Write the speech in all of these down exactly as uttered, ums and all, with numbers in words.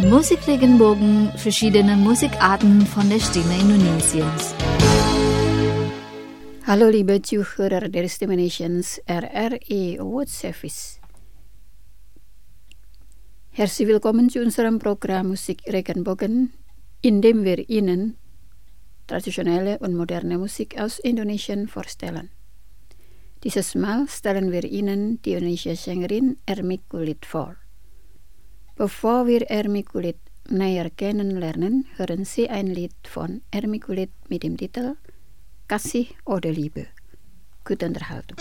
Musikregenbogen, verschiedene Musikarten von der Stimme Indonesiens. Hallo liebe Zuhörer der Stimme Nations R R E World Service. Herzlich willkommen zu unserem Programm Musik Regenbogen, in dem wir Ihnen traditionelle und moderne Musik aus Indonesien vorstellen. Dieses Mal stellen wir Ihnen die indonesische Sängerin Ermi Kulit vor. Bevor wir Ermi Kulit näher kennenlernen, hören Sie ein Lied von Ermi Kulit mit dem Titel Kasih Ode Liebe. Gute Unterhaltung.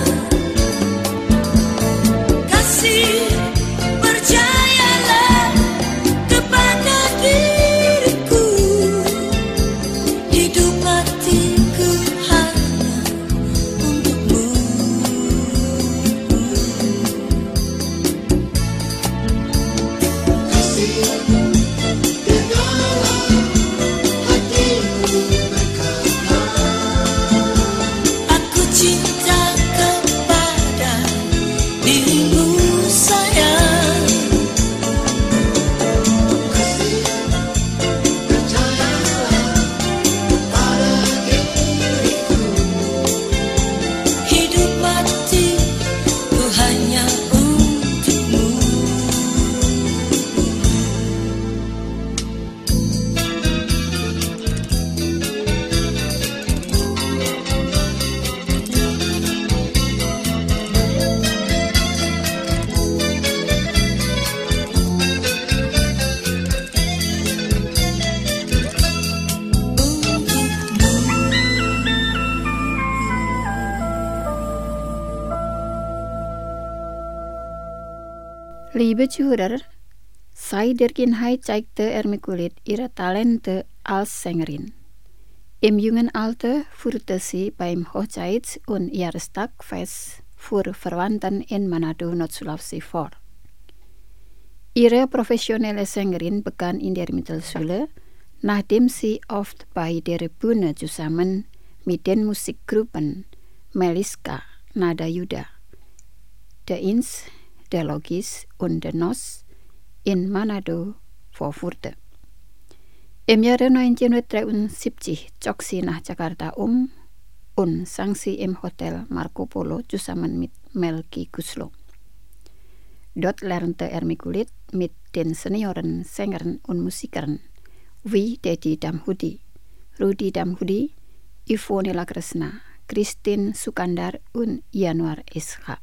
Percayalah Liebe Zuhörer, sei der Kindheit zeigte er mir kulit ihre Talente als Sängerin. Im jungen Alter führte sie beim Hochzeits- und Jahrestagfest für Verwandten in Manado, Nordsulawesi fort. Ihre professionelle Sängerin begann in der Mittelschule, nachdem sie oft bei der Bühne zusammen mit den Musikgruppen Meliska, Nada Yuda, Der Ins, Der Logis und Der Nos in Manado vorführte. Im Jahre neunzehnhundertdreiundsiebzig zog sie nach Jakarta um und sang sie im Hotel Marco Polo zusammen mit Melky Guslo. Dort lernte er Mikulit mit den Senioren Sängern und Musikern wie Dedi Damhudi, Rudi Damhudi, Ivone Lakresna, Christine Sukandar und Januar Isha.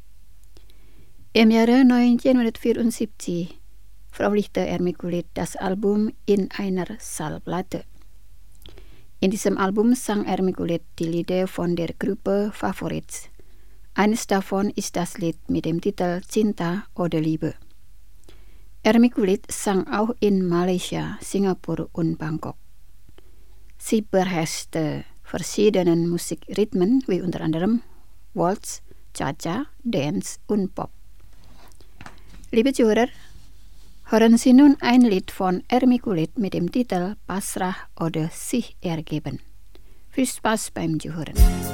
Im Jahre neunzehnhundertvierundsiebzig veröffentlichte er Mikulit das Album In einer Schallplatte. In diesem Album sang er Mikulit die Lieder von der Gruppe Favorites. Eines davon ist das Lied mit dem Titel Cinta oder Liebe. Ermikulit sang auch in Malaysia, Singapur und Bangkok. Sie beherrschte verschiedene Musikrhythmen wie unter anderem Waltz, Cha-Cha, Dance und Pop. Liebe Zuhörer, hören Sie nun ein Lied von Ermikulit mit dem Titel Pasrah oder Sich ergeben. Viel Spaß beim Zuhören.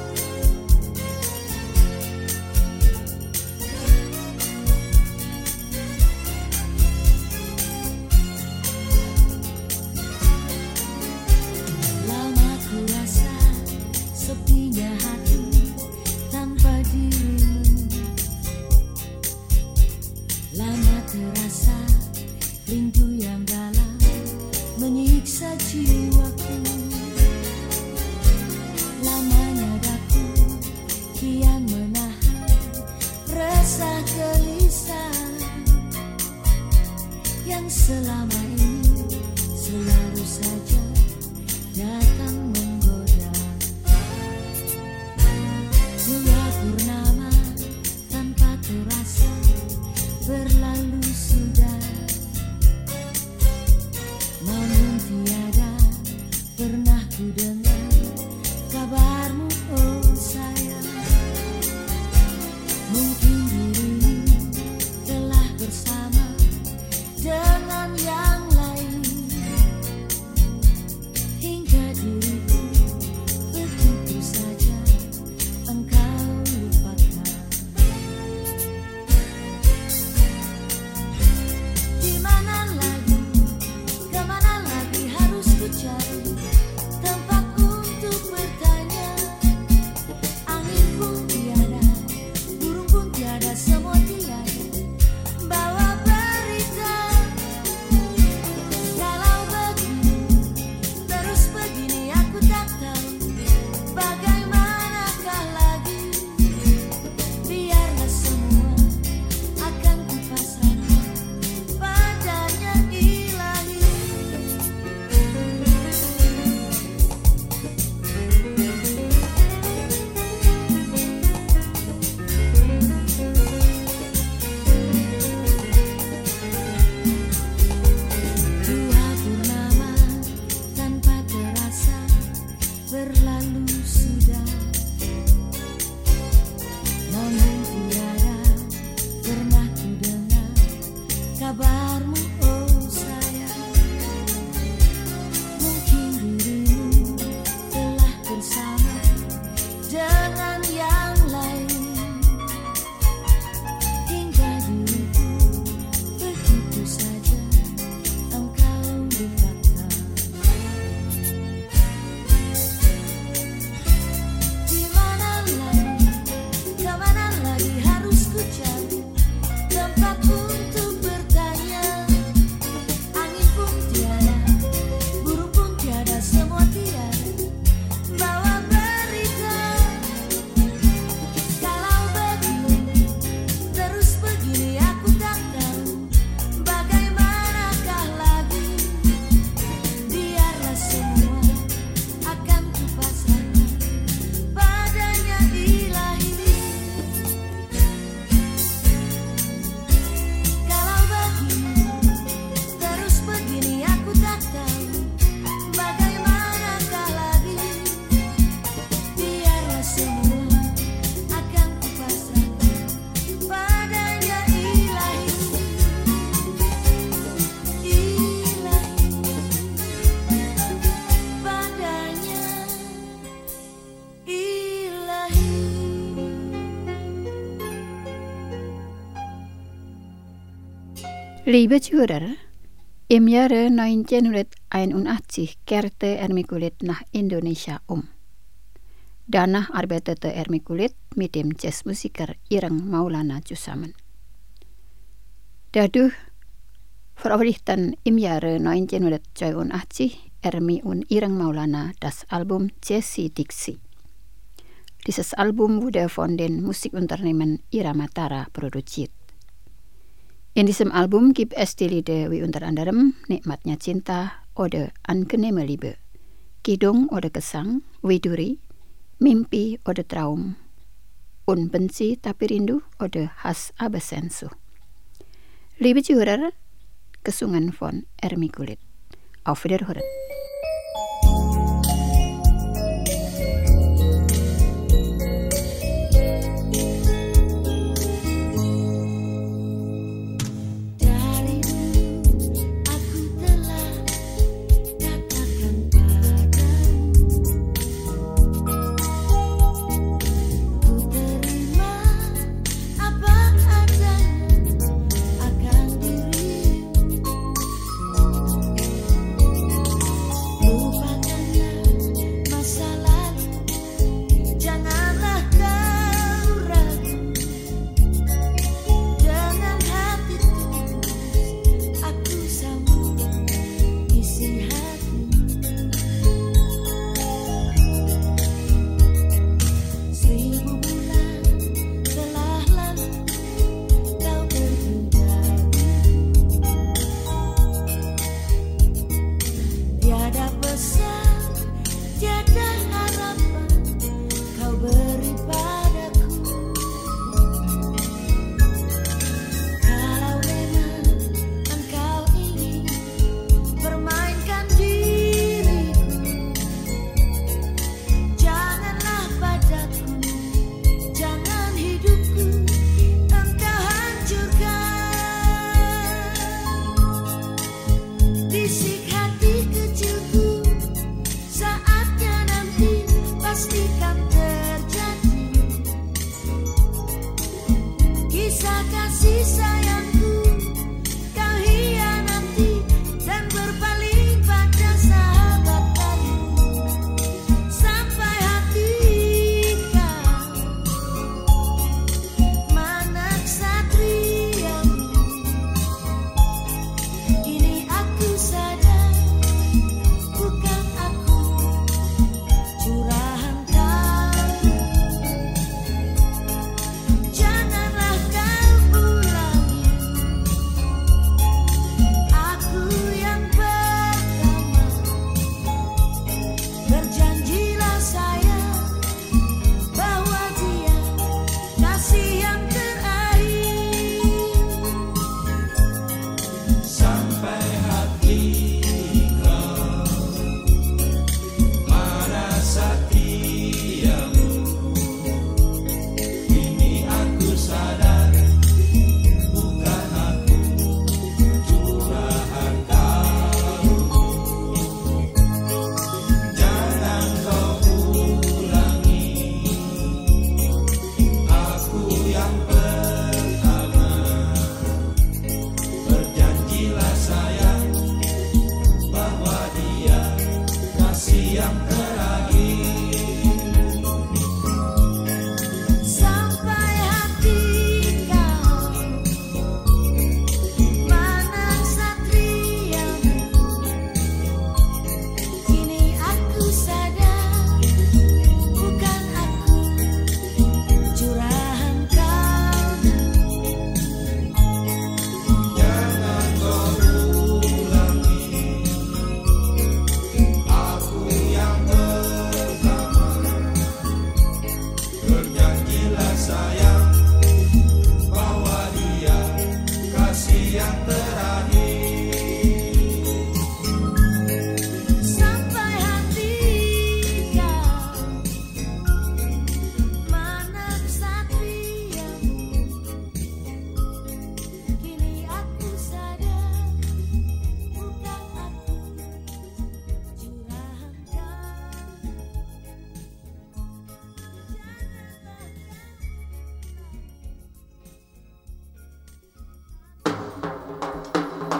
Selama ini selalu saja datang menggoda. Dua purnama tanpa terasa berlalu sudah, namun tiada pernah ku dengar kabarmu, oh sayang. Mungkin dirimu telah bersama dengan yang lain, hingga diriku begitu saja engkau lupakan. Di mana lagi, kemana lagi harus ku cari tempat untuk bertanya. Angin pun tiada, burung pun tiada, semua tiada. Bawa berlalu sudah, namun tiada pernah ku dengar kabarmu, oh sayang. Mungkin dirimu telah bersama dengan yang lain, hingga diriku begitu saja engkau lupakan. Kemana lagi harus ku cari tempat untuk bertanya. Liebe Zuhörer, im Jahre neunzehnhunderteinundachtzig kehrte Ermikulit nach Indonesia um. Danach arbeitete Ermikulit mit dem Jazzmusiker Ireng Maulana zusammen. Dadurch veröffentlichten im Jahre neunzehnhundertzweiundachtzig Ermi und Ireng Maulana das Album Jazzy Dixie. Dieses Album wurde von den Musikunternehmen Irama Tara produziert. In diesem Album gibt es die Lieder wie unter anderem Nikmatnya Cinta oder Angenehme Liebe, Kidung oder Gesang, Widuri, Mimpi oder Traum, und Benci Tapi Rindu oder Has Abesensu. Liebe Zuhörer, gesungen von Ermikulit. Auf Wiederhören.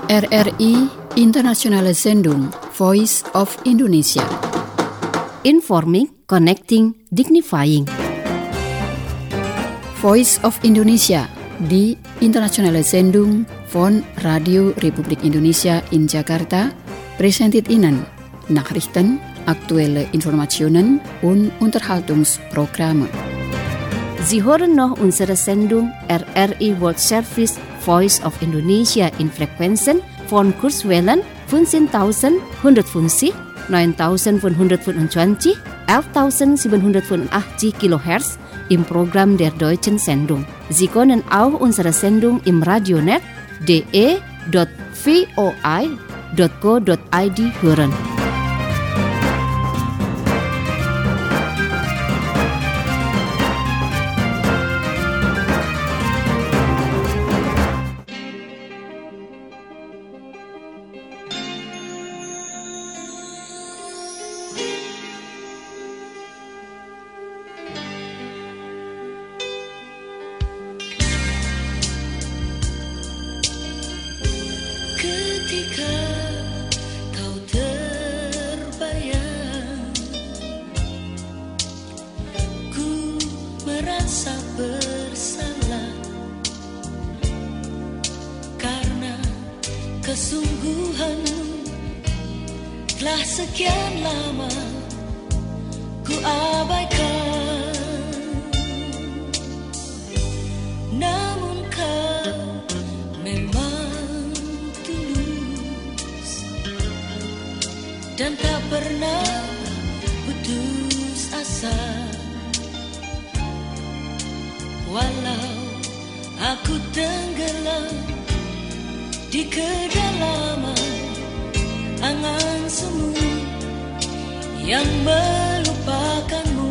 R R I Internationale Sendung Voice of Indonesia. Informing, connecting, dignifying. Voice of Indonesia di Internationale Sendung von Radio Republik Indonesia in Jakarta presented Ihnen Nachrichten, aktuelle Informationen und Unterhaltungsprogramme. Sie hören noch unsere Sendung R R I World Service Voice of Indonesia in Frequenzen von Kurzwellen fünfzehntausendeinhundertfünfzig, neuntausendfünfhundertfünfundzwanzig, elftausendsiebenhundertfünfundachtzig Kilohertz im Programm der Deutschen Sendung. Sie können auch unsere Sendung im Radionet d e dot v o i dot co dot i d hören. Ketika kau terbayang, ku merasa bersalah karena kesungguhanmu telah sekian lama ku abaikan. Namun kau memang dan tak pernah putus asa. Walau aku tenggelam di kedalaman angan semu yang melupakanmu.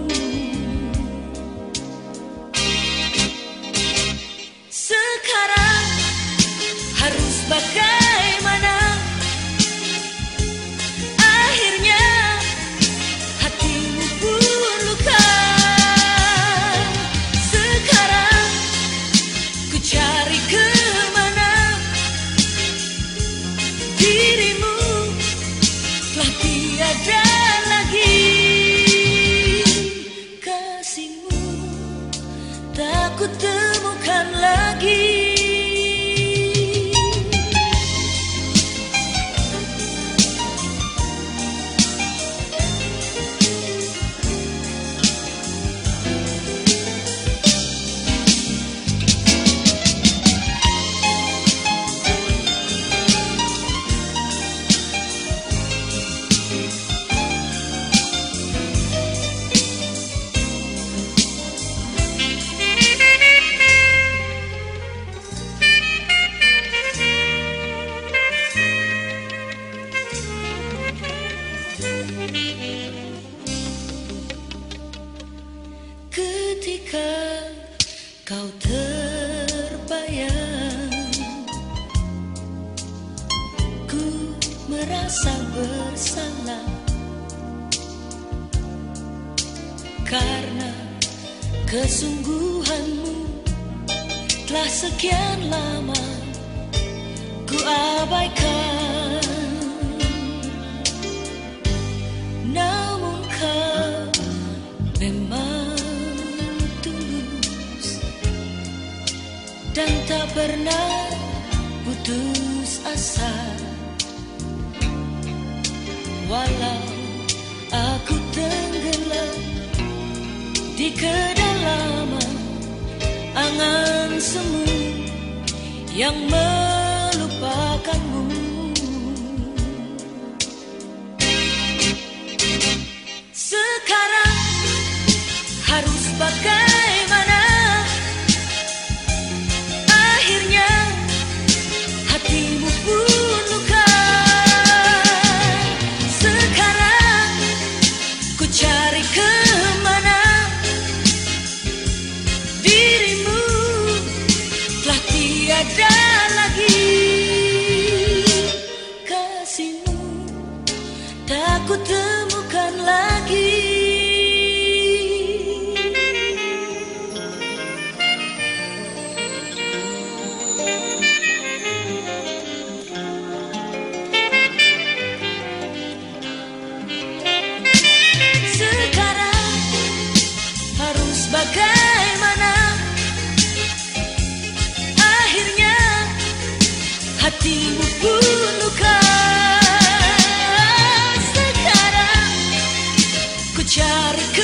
Sekarang harus bagaimana? Ku temukan lagi. Ketika kau terbayang, ku merasa bersalah karena kesungguhanmu telah sekian lama ku abaikan. Namun kau memang dan tak pernah putus asa. Walau aku tenggelam di kedalaman angan semu yang melupakanmu. Sekarang harus bagaimana? Hatimu pun luka. Sekarang ku cari kemana? Dirimu telah tiada lagi. hatimu pun luka. Sekarang ku cari